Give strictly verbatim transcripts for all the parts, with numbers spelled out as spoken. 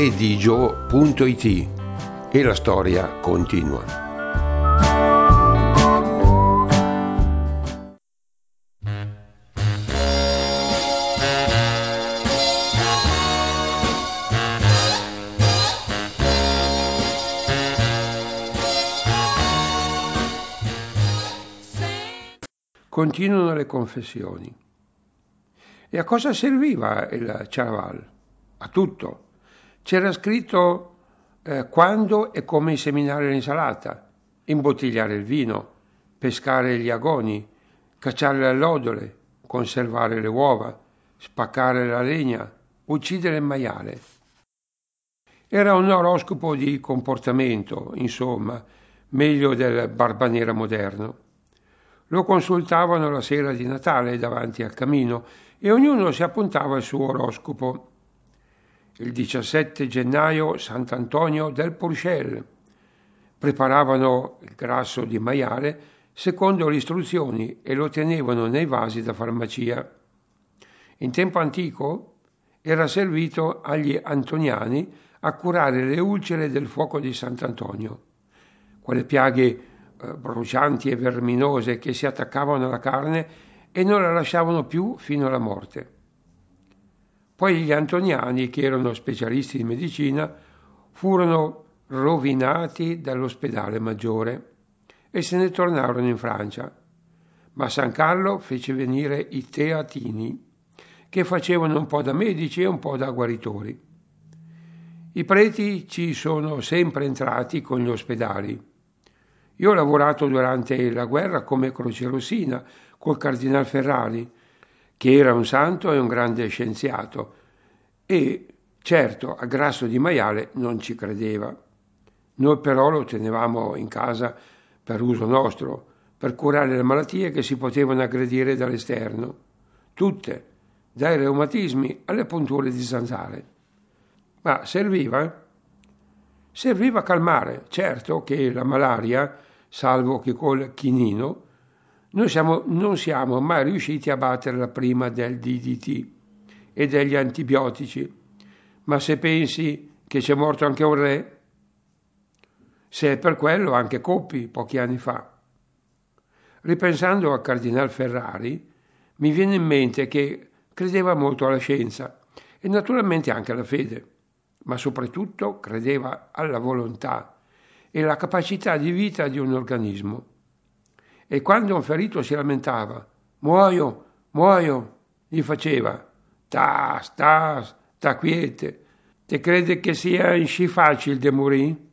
redigio punto it e la storia continua. Continuano le confessioni. E a cosa serviva il Charaval? A tutto. C'era scritto eh, quando e come inseminare l'insalata, imbottigliare il vino, pescare gli agoni, cacciare le allodole, conservare le uova, spaccare la legna, uccidere il maiale. Era un oroscopo di comportamento, insomma, meglio del barbanera moderno. Lo consultavano la sera di Natale davanti al camino e ognuno si appuntava il suo oroscopo. Il diciassette gennaio Sant'Antonio del Purcell. Preparavano il grasso di maiale secondo le istruzioni e lo tenevano nei vasi da farmacia. In tempo antico era servito agli antoniani a curare le ulcere del fuoco di Sant'Antonio, quelle piaghe eh, brucianti e verminose che si attaccavano alla carne e non la lasciavano più fino alla morte. Poi gli antoniani, che erano specialisti di medicina, furono rovinati dall'ospedale maggiore e se ne tornarono in Francia. Ma San Carlo fece venire i teatini, che facevano un po' da medici e un po' da guaritori. I preti ci sono sempre entrati con gli ospedali. Io ho lavorato durante la guerra come crocerossina col cardinal Ferrari, che era un santo e un grande scienziato, e certo a grasso di maiale non ci credeva. Noi però lo tenevamo in casa per uso nostro, per curare le malattie che si potevano aggredire dall'esterno, tutte, dai reumatismi alle punture di zanzare. Ma serviva? Serviva a calmare, certo che la malaria, salvo che col chinino, noi siamo, non siamo mai riusciti a batterla prima del D D T e degli antibiotici. Ma se pensi che c'è morto anche un re, se è per quello anche Coppi pochi anni fa. Ripensando al cardinal Ferrari, mi viene in mente che credeva molto alla scienza e naturalmente anche alla fede, ma soprattutto credeva alla volontà e alla capacità di vita di un organismo. E quando un ferito si lamentava, muoio, muoio, gli faceva, sta, sta, sta quiete, te crede che sia in sci facile de morì?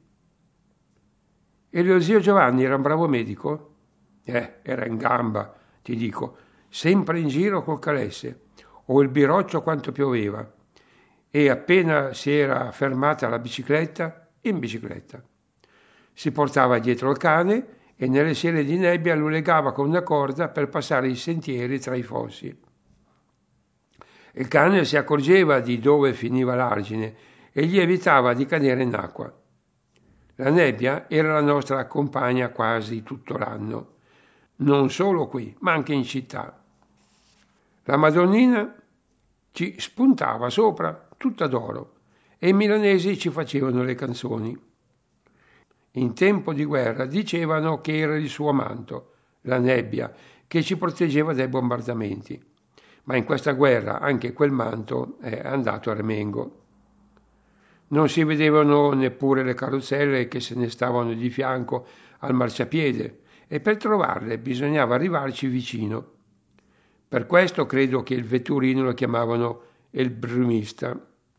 E lo zio Giovanni era un bravo medico? Eh, era in gamba, ti dico, sempre in giro col calesse, o il biroccio quanto pioveva, e appena si era fermata la bicicletta, in bicicletta. Si portava dietro il cane e nelle sere di nebbia lo legava con una corda per passare i sentieri tra i fossi. Il cane si accorgeva di dove finiva l'argine e gli evitava di cadere in acqua. La nebbia era la nostra compagna quasi tutto l'anno, non solo qui, ma anche in città. La Madonnina ci spuntava sopra tutta d'oro e i milanesi ci facevano le canzoni. In tempo di guerra dicevano che era il suo manto, la nebbia, che ci proteggeva dai bombardamenti. Ma in questa guerra anche quel manto è andato a remengo. Non si vedevano neppure le carrozzelle che se ne stavano di fianco al marciapiede e per trovarle bisognava arrivarci vicino. Per questo credo che il vetturino lo chiamavano il brumista.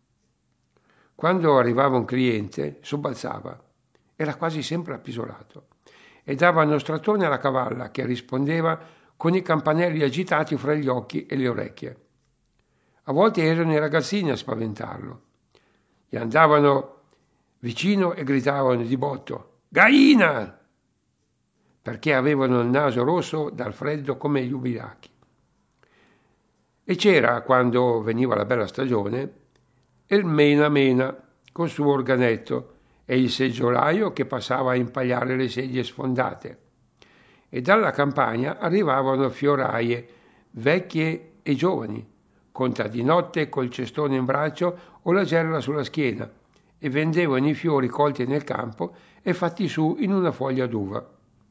Quando arrivava un cliente, sobbalzava, era quasi sempre appisolato, e dava uno strattone alla cavalla che rispondeva con i campanelli agitati fra gli occhi e le orecchie. A volte erano i ragazzini a spaventarlo. Gli andavano vicino e gridavano di botto, «Gallina!», perché avevano il naso rosso dal freddo come gli ubriachi. E c'era, quando veniva la bella stagione, il Mena Mena col suo organetto e il seggiolaio che passava a impagliare le sedie sfondate. E dalla campagna arrivavano fioraie, vecchie e giovani, contadinotte col cestone in braccio o la gerla sulla schiena, e vendevano i fiori colti nel campo e fatti su in una foglia d'uva.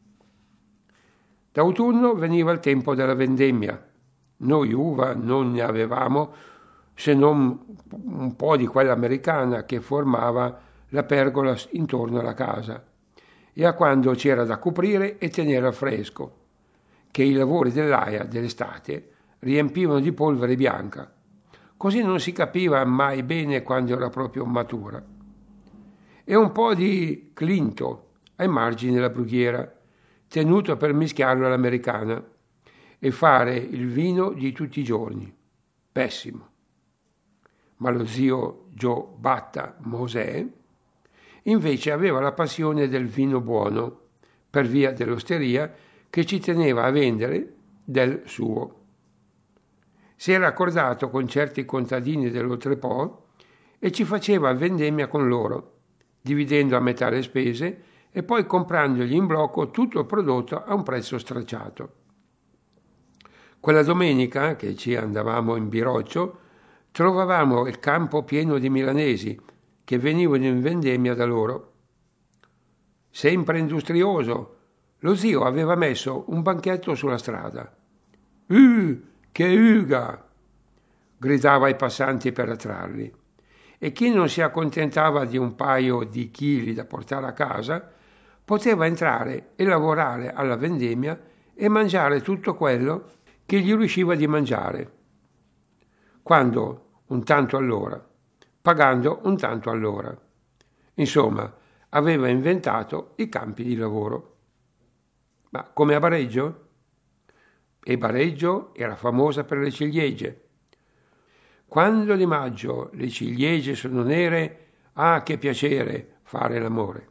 D'autunno veniva il tempo della vendemmia. Noi uva non ne avevamo, se non un po' di quella americana che formava la pergola intorno alla casa, e a quando c'era da coprire e tenere al fresco, che i lavori dell'aia dell'estate riempivano di polvere bianca, così non si capiva mai bene quando era proprio matura. E un po' di clinto ai margini della brughiera, tenuto per mischiarlo all'americana e fare il vino di tutti i giorni. Pessimo. Ma lo zio Gio Batta Mosè invece aveva la passione del vino buono, per via dell'osteria che ci teneva a vendere del suo. Si era accordato con certi contadini dell'Oltrepo e ci faceva vendemmia con loro, dividendo a metà le spese e poi comprandogli in blocco tutto il prodotto a un prezzo stracciato. Quella domenica che ci andavamo in biroccio, trovavamo il campo pieno di milanesi che venivano in vendemmia da loro. Sempre industrioso, lo zio aveva messo un banchetto sulla strada. «Uh, che uga!» gridava ai passanti per attrarli. E chi non si accontentava di un paio di chili da portare a casa poteva entrare e lavorare alla vendemmia e mangiare tutto quello che gli riusciva di mangiare, quando un tanto all'ora, pagando un tanto all'ora. Insomma, aveva inventato i campi di lavoro. Ma come a Bareggio? E Bareggio era famosa per le ciliegie. Quando di maggio le ciliegie sono nere, ah che piacere fare l'amore.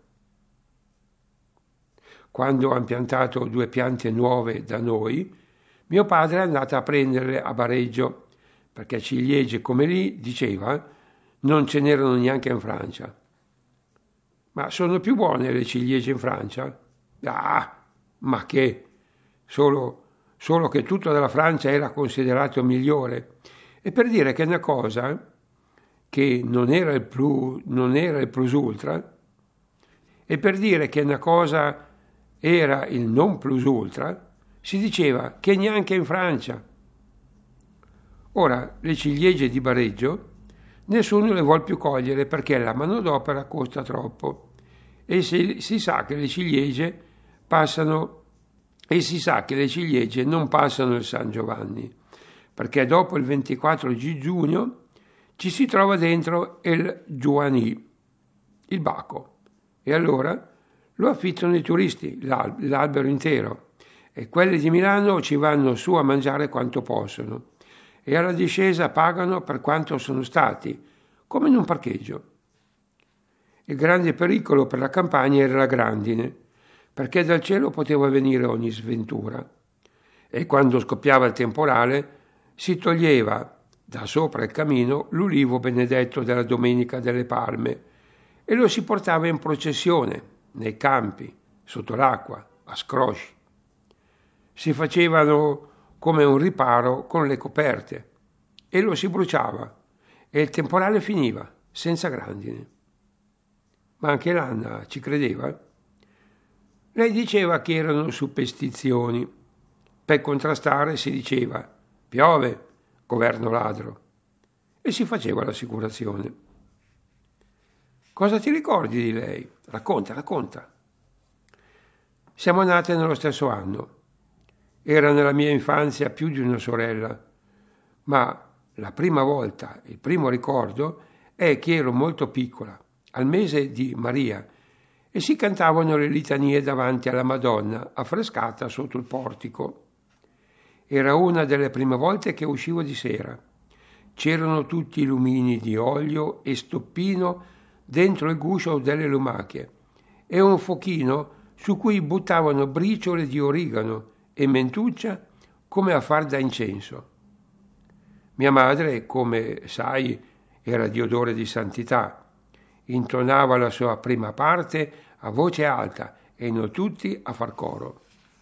Quando han piantato due piante nuove da noi, mio padre è andato a prenderle a Bareggio, perché ciliegie come lì, diceva, non ce n'erano neanche in Francia. Ma sono più buone le ciliegie in Francia? Ah, ma che? Solo, solo che tutto della Francia era considerato migliore. E per dire che è una cosa che non era il plus, non era il plus ultra, e per dire che una cosa era il non plus ultra, si diceva che neanche in Francia. Ora, le ciliegie di Bareggio nessuno le vuol più cogliere perché la manodopera costa troppo e si, si sa che le ciliegie passano e si sa che le ciliegie non passano il San Giovanni, perché dopo il ventiquattro di giugno ci si trova dentro il Giuani, il baco, e allora lo affittano i turisti, l'albero intero, e quelli di Milano ci vanno su a mangiare quanto possono e alla discesa pagano per quanto sono stati, come in un parcheggio. Il grande pericolo per la campagna era la grandine, perché dal cielo poteva venire ogni sventura, e quando scoppiava il temporale si toglieva da sopra il camino l'ulivo benedetto della Domenica delle Palme e lo si portava in processione nei campi, sotto l'acqua, a scrosci. Si facevano come un riparo con le coperte e lo si bruciava e il temporale finiva senza grandine. Ma anche l'Anna ci credeva? Lei diceva che erano superstizioni. Per contrastare si diceva piove, governo ladro, e si faceva l'assicurazione. Cosa ti ricordi di lei? Racconta, racconta. Siamo nate nello stesso anno. Era nella mia infanzia più di una sorella, ma la prima volta, il primo ricordo è che ero molto piccola, al mese di Maria, e si cantavano le litanie davanti alla Madonna, affrescata sotto il portico. Era una delle prime volte che uscivo di sera. C'erano tutti i lumini di olio e stoppino dentro il guscio delle lumache e un fuochino su cui buttavano briciole di origano e mentuccia come a far da incenso. Mia madre, come sai, era di odore di santità. Intonava la sua prima parte a voce alta e noi tutti a far coro.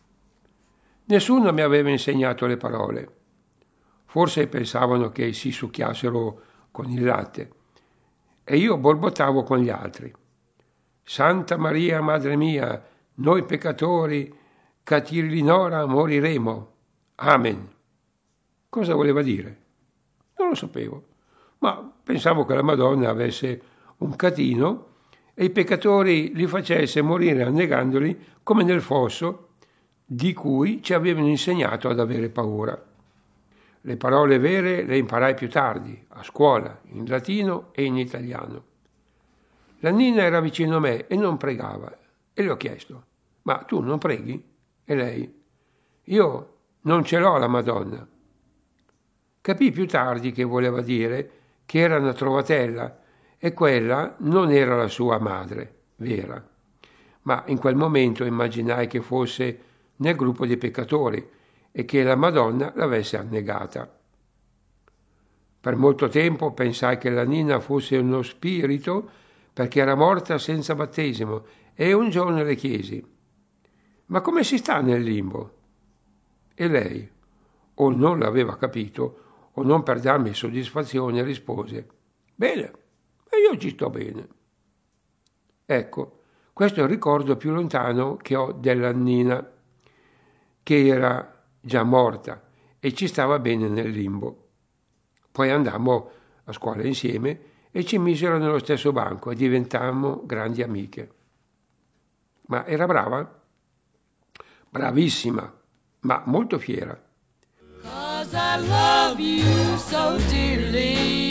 Nessuno mi aveva insegnato le parole. Forse pensavano che si succhiassero con il latte. e io borbottavo con gli altri. Santa Maria, Madre mia, noi peccatori, catilinora moriremo. Amen. Cosa voleva dire? Non lo sapevo, ma pensavo che la Madonna avesse un catino e i peccatori li facesse morire annegandoli come nel fosso di cui ci avevano insegnato ad avere paura. Le parole vere le imparai più tardi, a scuola, in latino e in italiano. La Nina era vicino a me e non pregava e le ho chiesto, ma tu non preghi? E lei, io non ce l'ho la Madonna. Capii più tardi che voleva dire che era una trovatella e quella non era la sua madre vera, ma in quel momento immaginai che fosse nel gruppo dei peccatori e che la Madonna l'avesse annegata. Per molto tempo pensai che la Nina fosse uno spirito perché era morta senza battesimo e un giorno le chiesi, ma come si sta nel limbo? E lei, o non l'aveva capito, o non per darmi soddisfazione, rispose, bene, e io ci sto bene. Ecco, questo è il ricordo più lontano che ho della Nina, che era già morta e ci stava bene nel limbo. Poi andammo a scuola insieme e ci misero nello stesso banco e diventammo grandi amiche. Ma era brava? Bravissima, ma molto fiera. 'Cause I love you so dearly.